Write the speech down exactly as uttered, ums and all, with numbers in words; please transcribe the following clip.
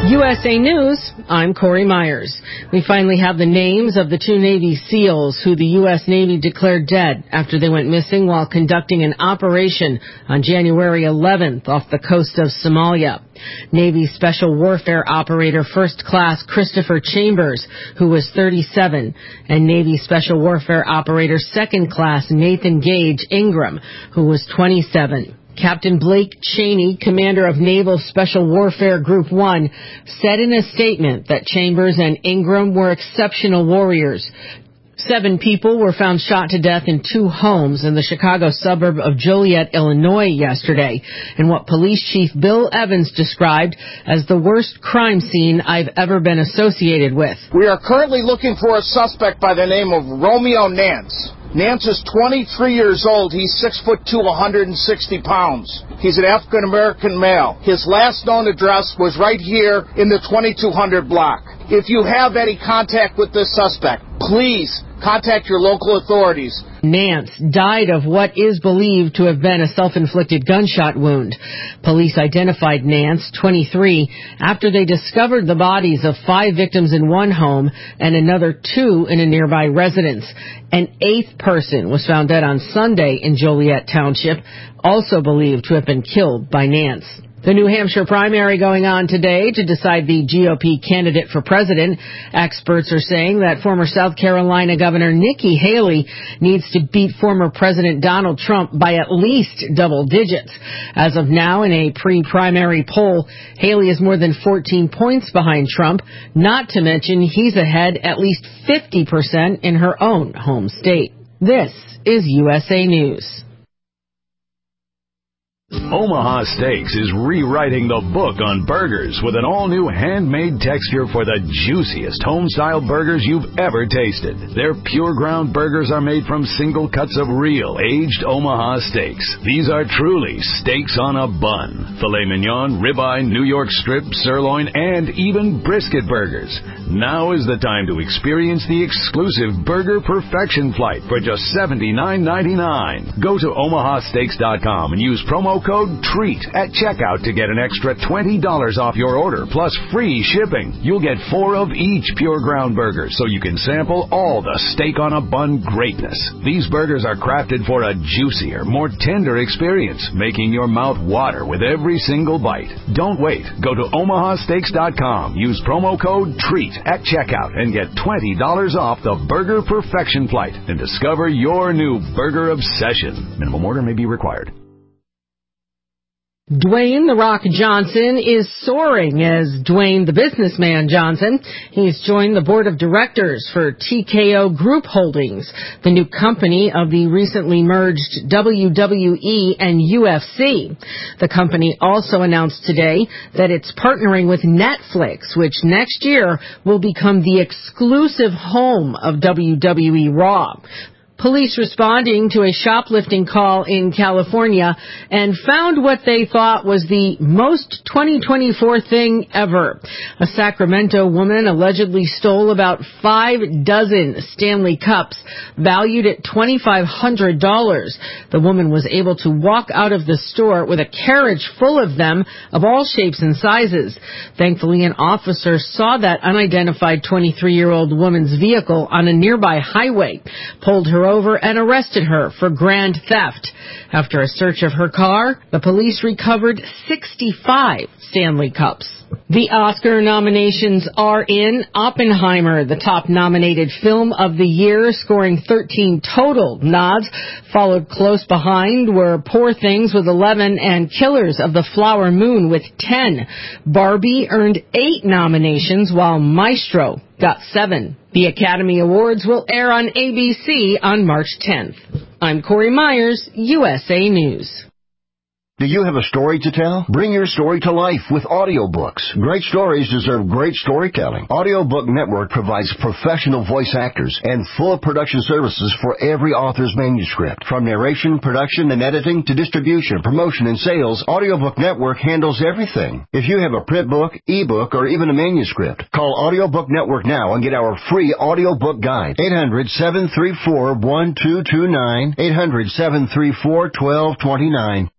U S A News, I'm Corey Myers. We finally have the names of the two Navy SEALs who the U S Navy declared dead after they went missing while conducting an operation on January eleventh off the coast of Somalia. Navy Special Warfare Operator First Class Christopher Chambers, who was thirty-seven, and Navy Special Warfare Operator Second Class Nathan Gage Ingram, who was twenty-seven. Captain Blake Cheney, commander of Naval Special Warfare Group one, said in a statement that Chambers and Ingram were exceptional warriors. Seven people were found shot to death in two homes in the Chicago suburb of Joliet, Illinois yesterday, in what Police Chief Bill Evans described as the worst crime scene I've ever been associated with. We are currently looking for a suspect by the name of Romeo Nance. Nance is twenty-three years old. He's six foot two, one hundred sixty pounds. He's an African-American male. His last known address was right here in the twenty-two hundred block. If you have any contact with this suspect, please contact your local authorities. Nance died of what is believed to have been a self-inflicted gunshot wound. Police identified Nance, twenty-three, after they discovered the bodies of five victims in one home and another two in a nearby residence. An eighth person was found dead on Sunday in Joliet Township, also believed to have been killed by Nance. The New Hampshire primary going on today to decide the G O P candidate for president. Experts are saying that former South Carolina Governor Nikki Haley needs to beat former President Donald Trump by at least double digits. As of now, in a pre-primary poll, Haley is more than fourteen points behind Trump, not to mention he's ahead at least fifty percent in her own home state. This is U S A News. Omaha Steaks is rewriting the book on burgers with an all-new handmade texture for the juiciest home-style burgers you've ever tasted. Their pure ground burgers are made from single cuts of real, aged Omaha steaks. These are truly steaks on a bun. Filet mignon, ribeye, New York strip, sirloin, and even brisket burgers. Now is the time to experience the exclusive Burger Perfection Flight for just seventy-nine ninety-nine. Go to omaha steaks dot com and use promo code TREAT at checkout to get an extra twenty dollars off your order, plus free shipping. You'll get four of each pure ground burger, so you can sample all the steak on a bun greatness. These burgers are crafted for a juicier, more tender experience, making your mouth water with every single bite. Don't wait. Go to omaha steaks dot com. Use promo code TREAT at checkout and get twenty dollars off the Burger Perfection Flight and discover your new burger obsession. Minimum order may be required. Dwayne "The Rock" Johnson is soaring as Dwayne the Businessman Johnson. He's joined the board of directors for T K O Group Holdings, the new company of the recently merged W W E and U F C. The company also announced today that it's partnering with Netflix, which next year will become the exclusive home of W W E Raw. Police responding to a shoplifting call in California and found what they thought was the most twenty twenty-four thing ever. A Sacramento woman allegedly stole about five dozen Stanley Cups valued at twenty-five hundred dollars. The woman was able to walk out of the store with a carriage full of them of all shapes and sizes. Thankfully, an officer saw that unidentified twenty-three-year-old woman's vehicle on a nearby highway, pulled her over and arrested her for grand theft. After a search of her car, the police recovered sixty-five Stanley Cups. The Oscar nominations are in. Oppenheimer, the top nominated film of the year, scoring thirteen total nods. Followed close behind were Poor Things with eleven and Killers of the Flower Moon with ten. Barbie earned eight nominations, while Maestro got seven. The Academy Awards will air on A B C on March tenth. I'm Corey Myers, U S A News. Do you have a story to tell? Bring your story to life with audiobooks. Great stories deserve great storytelling. Audiobook Network provides professional voice actors and full production services for every author's manuscript. From narration, production, and editing to distribution, promotion, and sales, Audiobook Network handles everything. If you have a print book, ebook, or even a manuscript, call Audiobook Network now and get our free audiobook guide. eight hundred, seven three four, one two two nine, eight hundred, seven three four, one two two nine.